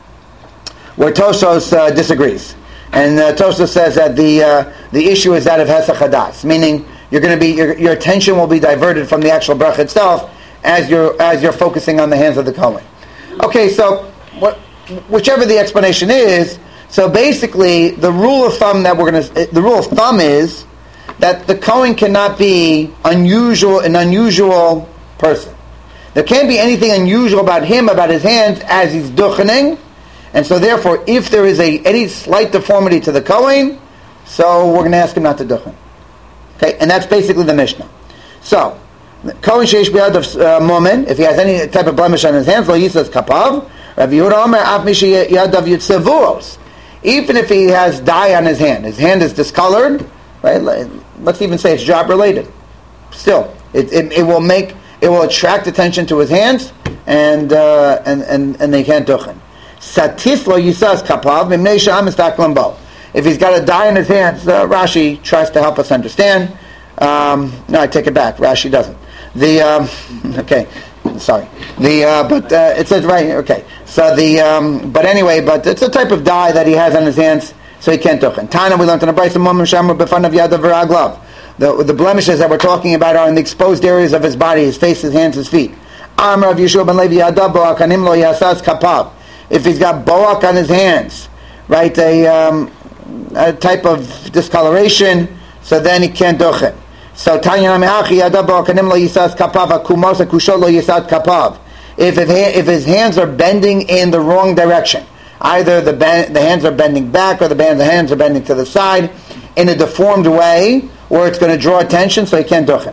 [SPEAKER 1] where Tosfos uh, disagrees. And uh, Tosfos says that the uh, the issue is that of Hesach Hadas, meaning you're going to be your, your attention will be diverted from the actual bracha itself as you're as you're focusing on the hands of the Kohen. Okay, so what, whichever the explanation is. So basically, the rule of thumb that we're going to the rule of thumb is that the Kohen cannot be unusual, an unusual person. There can't be anything unusual about him, about his hands, as he's duchening, and so therefore, if there is a any slight deformity to the Kohen, so we're going to ask him not to duchen. Okay, and that's basically the Mishnah. So, Kohen sheish biyad of momen, if he has any type of blemish on his hands, lo yisas kapav. Rabbi Yehuda Omer af mi sheyadav yitzevuos. Even if he has dye on his hand, his hand is discolored, right? Let's even say it's job related. Still, it, it, it will make it will attract attention to his hands, and uh, and, and and they can't duchen. Satis lo yisas kapav mimnei sham istaklam bo. If he's got a dye in his hands, uh, Rashi tries to help us understand. Um, no, I take it back. Rashi doesn't. The um, okay. Sorry. The uh, but uh, it says right. Okay. So the um, but anyway, but it's a type of dye that he has on his hands, so he can't duchen. Tana, we learned in the Brayso Mumim Shamar b'fanav yadav v'raglav. The the blemishes that we're talking about are in the exposed areas of his body, his face, his hands, his feet. Amar of Yeshua ben Levi yadav boak anim lo yasas kapav. If he's got boak on his hands, right, a, um, a type of discoloration, so then he can't duchen. So Tanya Me'achi yadav boak anim lo yasas kapav akumos akusho lo yasas kapav. If if, if his hands are bending in the wrong direction, either the ben, the hands are bending back or the, band, the hands are bending to the side in a deformed way, or it's going to draw attention, so he can't duchen.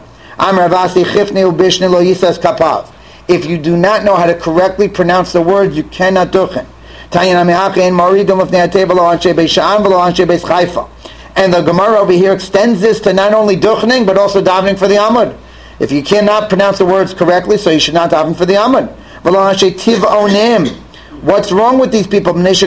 [SPEAKER 1] If you do not know how to correctly pronounce the words, you cannot duchen. And the Gemara over here extends this to not only duchening, but also davening for the Amud. If you cannot pronounce the words correctly, so you should not daven for the Amud. What's wrong with these people? You're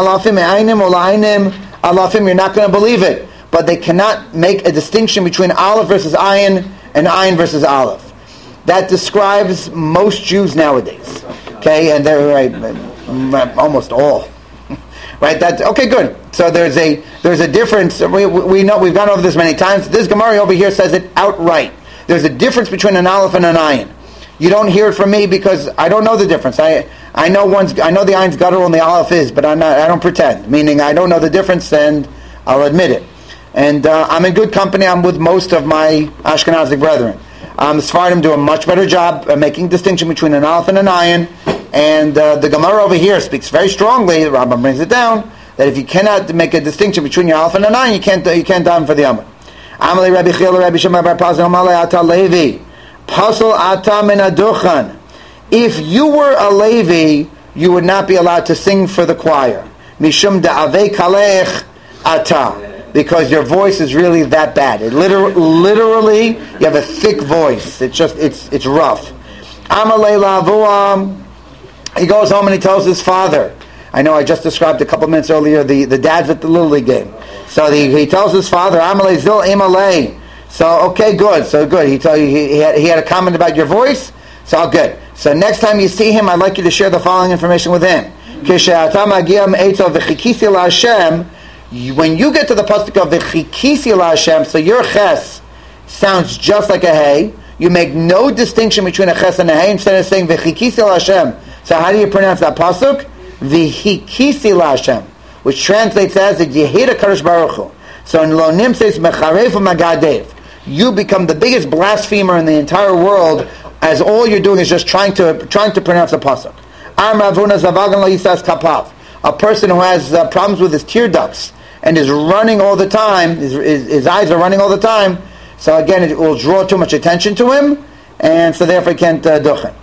[SPEAKER 1] not going to believe it. But they cannot make a distinction between Aleph versus Ayin and Ayin versus Aleph. That describes most Jews nowadays. Okay, and they're right, almost all. Right? That okay, good. So there's a there's a difference. We, we know we've gone over this many times. This Gemara over here says it outright. There's a difference between an Aleph and an Ayin. You don't hear it from me because I don't know the difference. I I know one's I know the Ayin's guttural and the Aleph is, but I'm not. I don't pretend. Meaning I don't know the difference, and I'll admit it. And uh, I'm in good company. I'm with most of my Ashkenazic brethren. Um, the Sephardim do a much better job of making distinction between an Aleph and an Ayin. And uh, the Gemara over here speaks very strongly. The Rambam brings it down that if you cannot make a distinction between your Aleph and an Ayin, you can't you can't daven for the Amud. Amalei Rabbi Chil Rabbi Shimon bar Pazon Amalei Ata Levi Pasol Ata Min Aduchan. If you were a Levi, you would not be allowed to sing for the choir. Mishum da'avei kalech Ata. Because your voice is really that bad. It literally, literally, you have a thick voice. It's just, it's it's rough. Amalei Lavuam. He goes home and he tells his father. I know I just described a couple minutes earlier the, the dads at the Little League game. So the, he tells his father, Amalei Zil Imalei. So okay, good. So good. He told you he, he had he had a comment about your voice. So good. So next time you see him, I'd like you to share the following information with him. When you get to the pasuk of v'chikisi la'Hashem, so your ches sounds just like a hey. You make no distinction between a ches and a hey. Instead of saying v'chikisi la'Hashem, so how do you pronounce that pasuk? V'chikisi la'Hashem, which translates as the Yehida Kadosh Baruch Hu. So in Lonim says mecharev u'magadev. You become the biggest blasphemer in the entire world, as all you're doing is just trying to trying to pronounce the pasuk. Am Ravuna Zavagan lo yisas kapav. A person who has uh, problems with his tear ducts and is running all the time, his, his, his eyes are running all the time, so again it will draw too much attention to him, and so therefore he can't uh, duchen.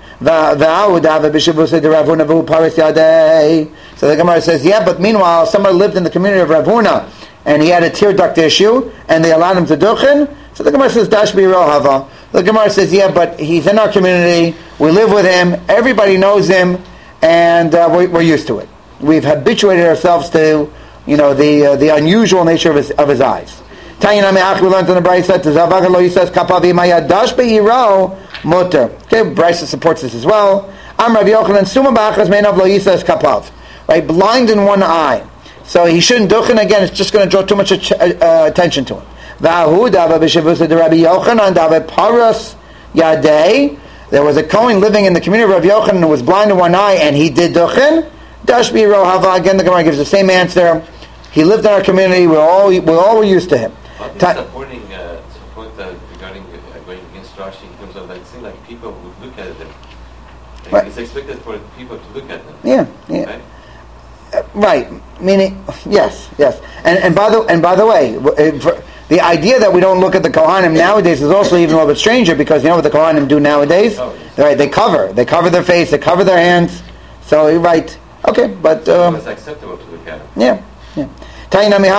[SPEAKER 1] So the Gemara says, yeah, but meanwhile someone lived in the community of Rav Huna and he had a tear duct issue and they allowed him to duchen. So the Gemara says, Dash bi rohava. The Gemara says, yeah, but he's in our community, we live with him, everybody knows him, and uh, we're, we're used to it. We've habituated ourselves to, you know, the uh, the unusual nature of his of his eyes. Tanya Me'ach, we learned in the Brayso to Zavaga lo yisas kapav imayadash be'iro muter. Okay, Brayso supports this as well. Am Rav Yochanan suma ba'achas meinav lo yisas kapav. Right, blind in one eye, so he shouldn't duchen again. It's just going to draw too much uh, attention to him. Va'ahu dava b'shavusa de Rabbi Yochanan dava paras yadei. There was a Kohen living in the community of Rav Yochanan who was blind in one eye, and he did duchen. Dashbi Rohava, again the Gemara gives the same answer. He lived in our community, we're all we're all used to him.
[SPEAKER 3] What is Ta- supporting uh, support uh, regarding uh, going against Rashi in terms of like, it seems like people would look at them. Like right. It's expected for people to look at them.
[SPEAKER 1] Yeah, yeah.
[SPEAKER 3] Right?
[SPEAKER 1] Uh, right. Meaning, yes, yes. And and by the and by the way, for, the idea that we don't look at the Kohanim nowadays is also even a little bit stranger, because you know what the Kohanim do nowadays? Oh, yes. Right, they cover, they cover their face, they cover their hands. So you're right. Okay, but um,
[SPEAKER 3] it's acceptable to look at it.
[SPEAKER 1] Yeah, yeah. And the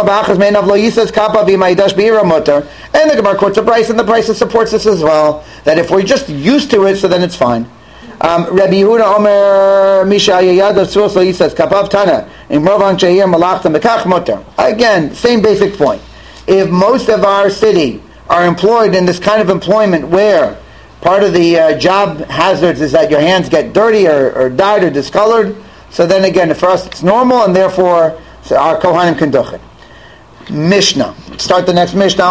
[SPEAKER 1] Gemara quotes a price, and the price supports this as well. That if we're just used to it, so then it's fine. Um, Rabbi Yehuda Omer Misha Yayada Tzur So says Kapav Tana in Rovan Shehir Malachta Mekach Mutter. Again, same basic point. If most of our city are employed in this kind of employment where part of the uh, job hazards is that your hands get dirty or, or dyed or discolored. So then again, for us it's normal, and therefore so our Kohanim can do it. Mishnah. Start the next Mishnah.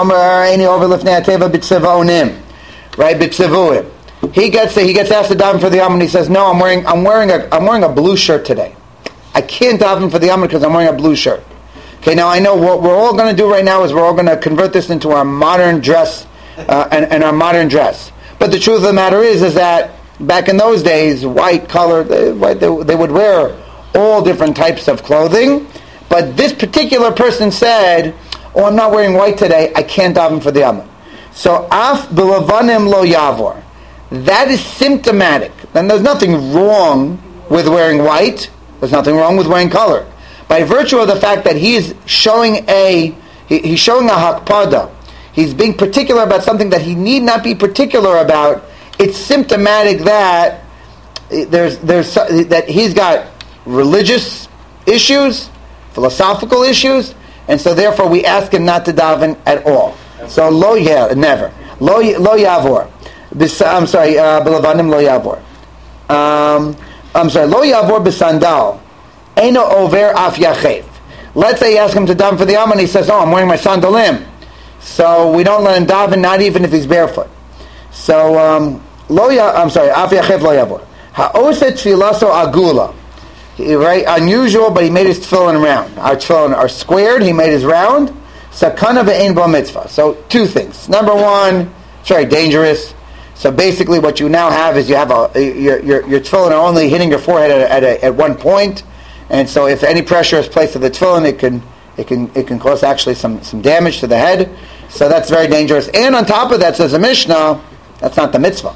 [SPEAKER 1] Right, B'tzivuim. He gets he gets asked to daven for the Yom, and he says, "No, I'm wearing I'm wearing a I'm wearing a blue shirt today. I can't daven for the Yom because I'm wearing a blue shirt." Okay, now I know what we're all going to do right now is we're all going to convert this into our modern dress uh, and, and our modern dress. But the truth of the matter is, is that back in those days, white color, they, they, they would wear all different types of clothing. But this particular person said, "Oh, I'm not wearing white today. I can't daven for the Yom." So, af b'levanim lo yavor. That is symptomatic. And there's nothing wrong with wearing white. There's nothing wrong with wearing color. By virtue of the fact that he's showing a he, he's showing a hakpada, he's being particular about something that he need not be particular about. It's symptomatic that there's there's that he's got religious issues, philosophical issues, and so therefore we ask him not to daven at all. So lo yeah, never lo lo yavor. This, I'm sorry, b'levanim lo yavor. Um, I'm sorry, lo yavor b'sandal. Eino over af yachev. Let's say you ask him to daven for the Yom, and he says, "Oh, I'm wearing my sandalim." So we don't let him daven, not even if he's barefoot. So um, lo ya, I'm sorry, af yachev lo yavor. Ha'oset tfilaso agula. Right, unusual, but he made his tefillin round. Our tefillin are squared. He made his round. Sakana ve'ein bo mitzvah. So two things. Number one, it's very dangerous. So basically, what you now have is you have a your your, your tefillin are only hitting your forehead at at, a, at one point, and so if any pressure is placed to the tefillin, it can it can it can cause actually some, some damage to the head. So that's very dangerous. And on top of that, says the Mishnah, that's not the mitzvah.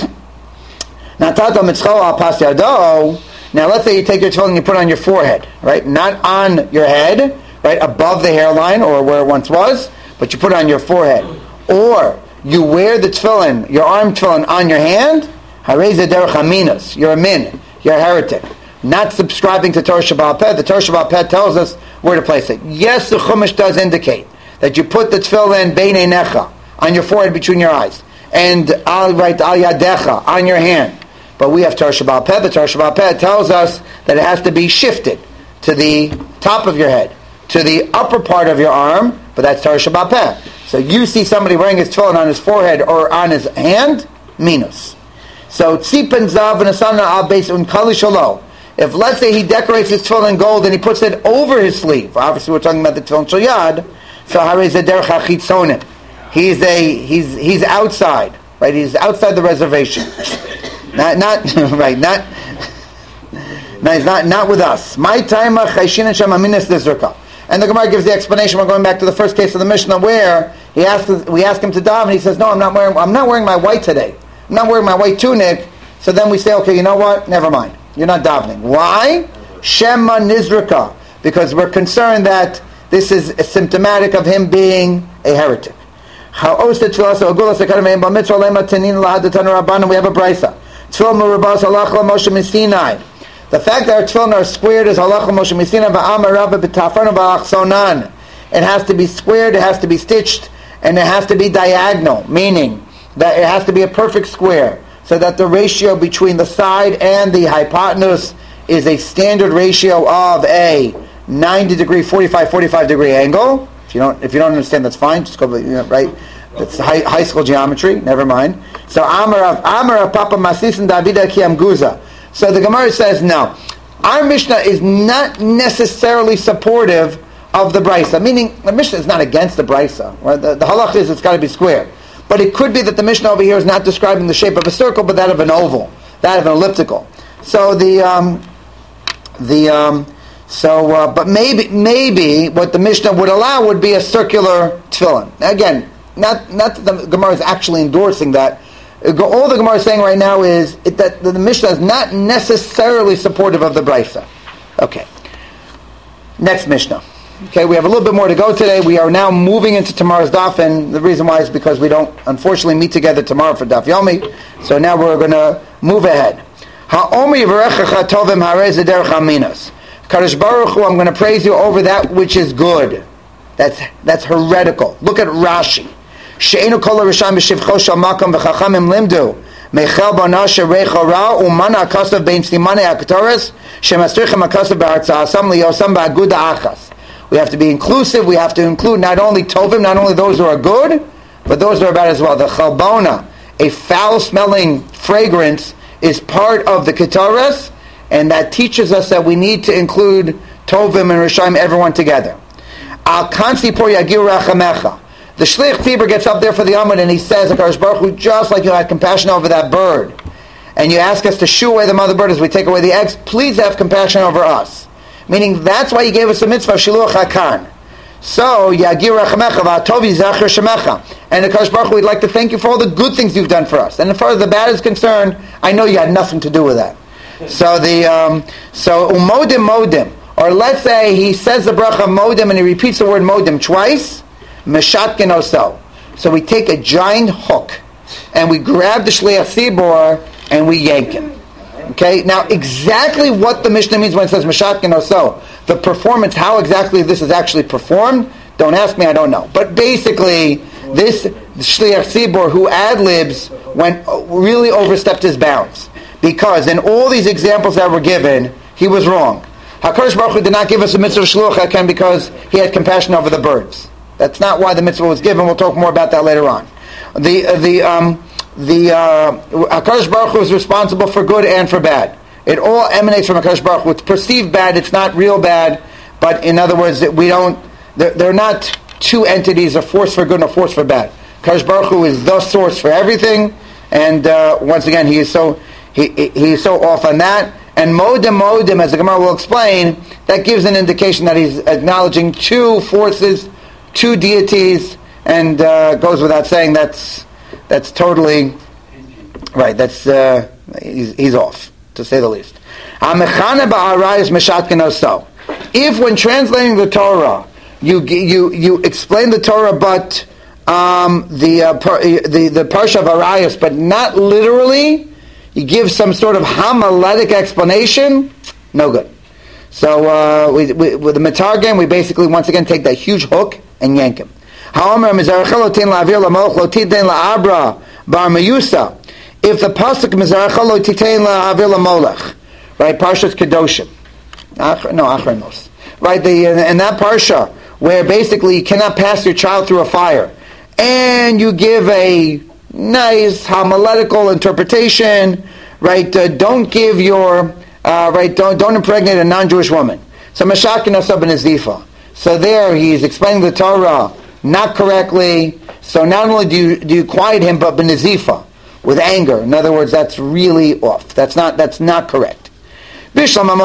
[SPEAKER 1] Now, tato mitzvah al pas yado. Now, let's say you take your tefillin and you put it on your forehead, right? Not on your head, right, above the hairline or where it once was, but you put it on your forehead. Or you wear the tefillin, your arm tefillin, on your hand. Harei derech haminas. You're a min. You're a heretic. Not subscribing to Torah Shabbat Peh. The Torah Shabbat Peh tells us where to place it. Yes, the Chumash does indicate that you put the tefillin beinei necha, on your forehead between your eyes, and al right al yadecha, on your hand. But we have Torah Shabbat Peh. The Torah Shabbat Peh tells us that it has to be shifted to the top of your head, to the upper part of your arm, but that's Torah Shabbat Peh. So you see somebody wearing his tefillin on his forehead or on his hand, minus. So tzipen zav v'nasana al beis unkali shalo. If let's say he decorates his tefillin in gold and he puts it over his sleeve, obviously we're talking about the tefillin shel yad. So harei zeder chachitzonim. He's a he's he's outside, right? He's outside the reservation. Not not right. Not no, he's not not with us. My time chayshin and shemaminis dezerka. And the Gemara gives the explanation. We're going back to the first case of the Mishnah where he asks, we ask him to daven, and he says, "No, I'm not wearing. I'm not wearing my white today. I'm not wearing my white tunic." So then we say, "Okay, you know what? Never mind. You're not davening. Why? Shema nizrika, because we're concerned that this is symptomatic of him being a heretic." We have a brisa. The fact that our tefillin are squared is halacha Moshe Messina va'amar Rabba b'tafarnu v'achsonan. It has to be squared, it has to be stitched, and it has to be diagonal, meaning that it has to be a perfect square, so that the ratio between the side and the hypotenuse is a standard ratio of a ninety degree, forty-five, forty-five degree angle. If you don't, if you don't understand, that's fine. Just go, you know, right? That's high, high school geometry. Never mind. So Amar Amar Papa Masis and Davida Kiam Guza. So the Gemara says, no, our Mishnah is not necessarily supportive of the Brisa. Meaning, the Mishnah is not against the Brisa. Right? The, the halach is it's got to be square. But it could be that the Mishnah over here is not describing the shape of a circle, but that of an oval, that of an elliptical. So the um, the um, so, uh, but maybe maybe what the Mishnah would allow would be a circular tefillin. Now again, not not that the Gemara is actually endorsing that. All the Gemara is saying right now is it, that the Mishnah is not necessarily supportive of the Brisa. Okay. Next Mishnah. Okay, we have a little bit more to go today. We are now moving into tomorrow's daf, and the reason why is because we don't, unfortunately, meet together tomorrow for daf yomi. So now we're going to move ahead. Ha'omi v'rechecha tovim harei zeder chaminas. Kadosh Baruch Hu, I'm going to praise you over that which is good. That's that's heretical. Look at Rashi. She'enu kol risham b'shivcho shal makam v'chachamim limdu mechel banashe recho ra umana akasav bein simane aktoris shemasrichem akasav b'artzasam liyosam ba'aguda achas. We have to be inclusive. We have to include not only tovim, not only those who are good, but those who are bad as well. The chalbona, a foul-smelling fragrance, is part of the ketares, and that teaches us that we need to include tovim and rishayim, everyone together. Al kansi por yagir rachamecha. The shliach tzibur gets up there for the Amud and he says, HaKadosh Baruch Hu, just like you had compassion over that bird, and you ask us to shoo away the mother bird as we take away the eggs, please have compassion over us. Meaning that's why he gave us a mitzvah, shiluach hakan. So, yagir rachamecha v'atovi zachar shemecha. And HaKadosh Baruch Hu, we'd like to thank you for all the good things you've done for us. And as far as the bad is concerned, I know you had nothing to do with that. So the um, so umodim modim, or let's say he says the bracha modim and he repeats the word modim twice, meshatkin oso. So we take a giant hook and we grab the shliach tzibur and we yank him. Okay, now exactly what the Mishnah means when it says meshatkin oso, the performance, how exactly this is actually performed, don't ask me, I don't know. But basically, this shliach tzibur who ad-libs went really overstepped his bounds. Because in all these examples that were given, he was wrong. HaKadosh Baruch Hu did not give us a mitzvah shluach hakan because he had compassion over the birds. That's not why the mitzvah was given. We'll talk more about that later on. The uh, the um, the uh, HaKadosh Baruch Hu is responsible for good and for bad. It all emanates from HaKadosh Baruch Hu. It's perceived bad. It's not real bad. But in other words, we don't. They're, they're not two entities, a force for good and a force for bad. HaKadosh Baruch Hu is the source for everything. And uh, once again, he is so. He, he he's so off on that. And modim modim, as the Gemara will explain, that gives an indication that he's acknowledging two forces, two deities, and uh, goes without saying that's that's totally right. That's uh, he's, he's off, to say the least. If when translating the Torah, you you you explain the Torah, but um, the, uh, par, the the parsha of Arayos, but not literally. You give some sort of homiletic explanation, no good. So uh, we, we, with the Metargem, we basically once again take that huge hook and yank him. If the pasuk Mizarachalo Titain La'avir Lamolech, right? Parshas Kedoshim, no Achronos, right? The in that parsha where basically you cannot pass your child through a fire, and you give a nice homiletical interpretation, right? Uh, don't give your uh, right. Don't don't impregnate a non-Jewish woman. So Meshakin Asab and Zifa. So there he's explaining the Torah not correctly. So not only do you do you quiet him, but b'nezifa, with anger. In other words, that's really off. That's not that's not correct. Now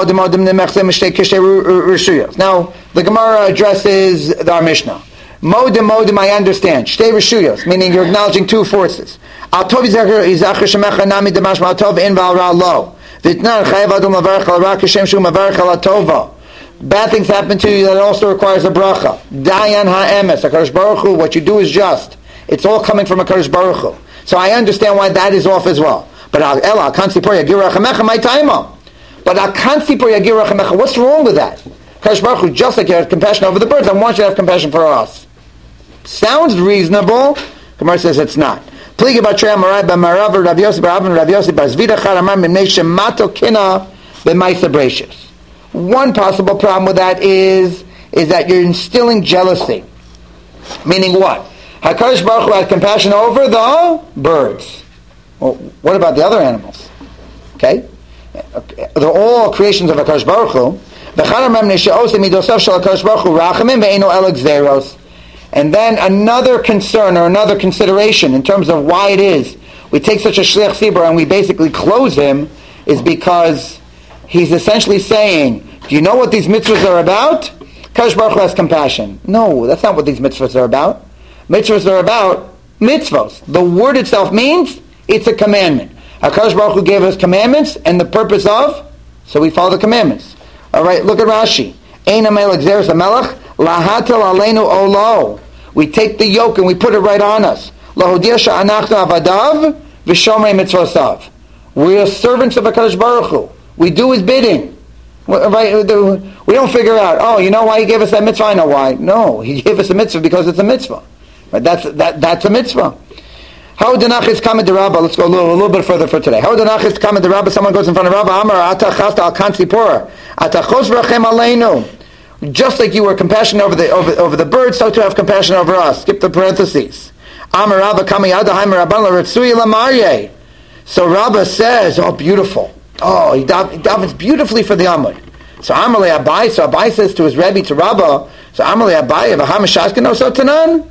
[SPEAKER 1] the Gemara addresses our Mishnah. Modim, modim, I understand. Shtei reshuyos, meaning you're acknowledging two forces. Al tov yizachar shemecha nami demash ma'al tov in v'al ra lo. V'tnan chayav adom lavarech al ra kashem shu mavarech al tova. Bad things happen to you that also requires a bracha. Dayan ha'emes, HaKadosh Baruch Hu, what you do is just. It's all coming from HaKadosh Baruch Hu. So I understand why that is off as well. But al ela kansi por yagir rachamecha my taima. But al kansi por yagir rachamecha, what's wrong with that? HaKadosh Baruch Hu, just like you have compassion over the birds, I want you to have compassion for us. Sounds reasonable. Gemara says it's not. One possible problem with that is is that you're instilling jealousy. Meaning what? HaKadosh Baruch Hu had compassion over the birds. Well, what about the other animals? Okay? They're all creations of HaKadosh Baruch Hu. And then another concern or another consideration in terms of why it is we take such a shliach tzibur and we basically close him is because he's essentially saying, do you know what these mitzvahs are about? HaKadosh Baruch Hu has compassion. No, that's not what these mitzvahs are about. Mitzvahs are about mitzvahs. The word itself means it's a commandment. HaKadosh Baruch Hu gave us commandments and the purpose of, so we follow the commandments. All right, look at Rashi. Ein hamelech zeres hamelech lahatel aleinu olo. We take the yoke and we put it right on us. Lahodia she'anachnu avadav v'shomrei mitzvosav. We are servants of HaKadosh Baruch Hu. We do His bidding. Right? We don't figure out, oh, you know why He gave us that mitzvah? I know why. No, He gave us a mitzvah because it's a mitzvah. Right? That's that. That's a mitzvah. How denachis kamed derabba? Let's go a little, a little bit further for today. How denachis kamed derabba? Someone goes in front of Rabba Amar ata chasta al kansi pora ata chos rachem aleinu. Just like you were compassionate over the over, over the birds, so to have compassion over us. Skip the parentheses. Amar Rabba kami adahaim rabban l'ritzuyi lamarye. So Rabba says, "Oh, beautiful! Oh, he davens beautifully for the Amud." So Amar le Abai. So Abai says to his Rebbe, to Rabba. So Amar le Abai, v'ham shashken no so tanan.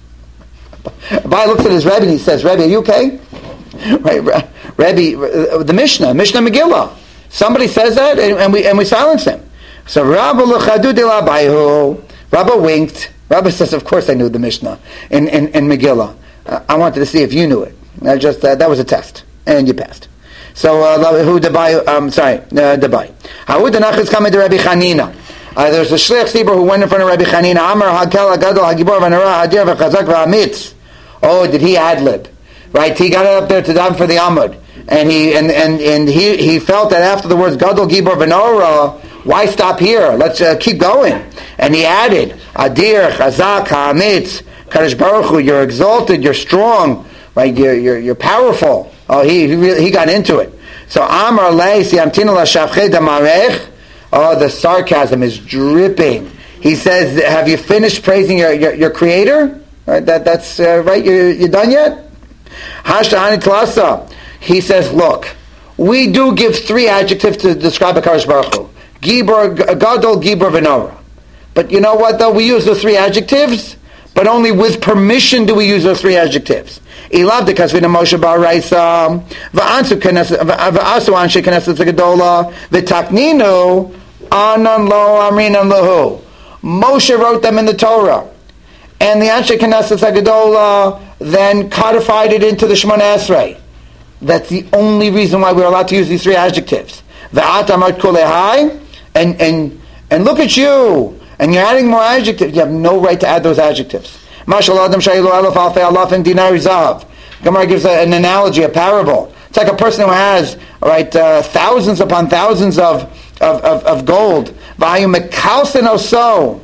[SPEAKER 1] Abai looks at his Rebbe and he says, "Rebbe, are you okay?" Right, Rebbe, the Mishnah, Mishnah Megillah. Somebody says that, and, and we and we silence him. So Rabba l'chadu de l'Abayhu. Rabba winked. Rabba says, "Of course I knew the Mishnah in in, in Megillah. Uh, I wanted to see if you knew it. That just uh, that was a test, and you passed." So who Debai? Um, sorry, Debai. How the nachas coming to Rabbi Chanina? Uh, there's a shliach tzibur who went in front of Rabbi Chanina. Amar hakel hagadol hagibor v'nara hadir v'chazak v'amitz. Oh, did he ad lib? Right, he got up there to daven for the Amud, and he and and, and he he felt that after the words gadol gibor v'nara, why stop here? Let's uh, keep going. And he added, adir chazak ha'amitz. Kadosh Baruch Hu, you're exalted, you're strong, right? You're you're, you're powerful. Oh, he he, really, he got into it. So Amar lei siamtina la shavchei damarech. Oh, the sarcasm is dripping. He says, "Have you finished praising your your, your Creator? Right, that that's uh, right. You you done yet?" Hashtahani tlasa. He says, "Look, we do give three adjectives to describe Kadosh Baruch Hu: Gibor, Gadol, Gibor, Venora. But you know what? Though we use the three adjectives, but only with permission do we use those three adjectives." Ilav because we know Moshe bar Raisa va'ansu knesset va'asu anshe knesset gedola v'takninu anan lo amrinan lahu. Moshe wrote them in the Torah, and the anshe knesset gedola then codified it into the Shemona Esrei. That's the only reason why we're allowed to use these three adjectives. Va'at amart kulehai, and and and look at you, and you're adding more adjectives. You have no right to add those adjectives. Mashal Adam Shailu Alaf Alfei Alaf and Dinar Zav. Gemara gives a, an analogy, a parable. It's like a person who has right uh, thousands upon thousands of of, of, of gold. Vayu mekalsin oso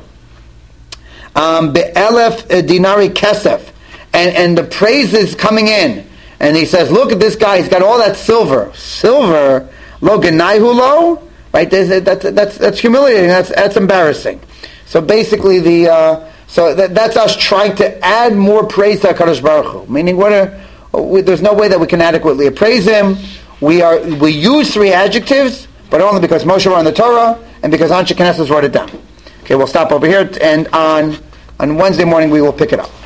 [SPEAKER 1] be'elef dinari kesef, and and the praise is coming in, and he says, "Look at this guy. He's got all that silver. Silver lo genaihu lo." Right? That's that's that's humiliating. That's that's embarrassing. So basically, the uh, So that, that's us trying to add more praise to HaKadosh Baruch Hu. Meaning, what are, we, there's no way that we can adequately appraise Him. We are we use three adjectives, but only because Moshe wrote in the Torah and because Anshe Knesset wrote it down. Okay, we'll stop over here, and on on Wednesday morning we will pick it up.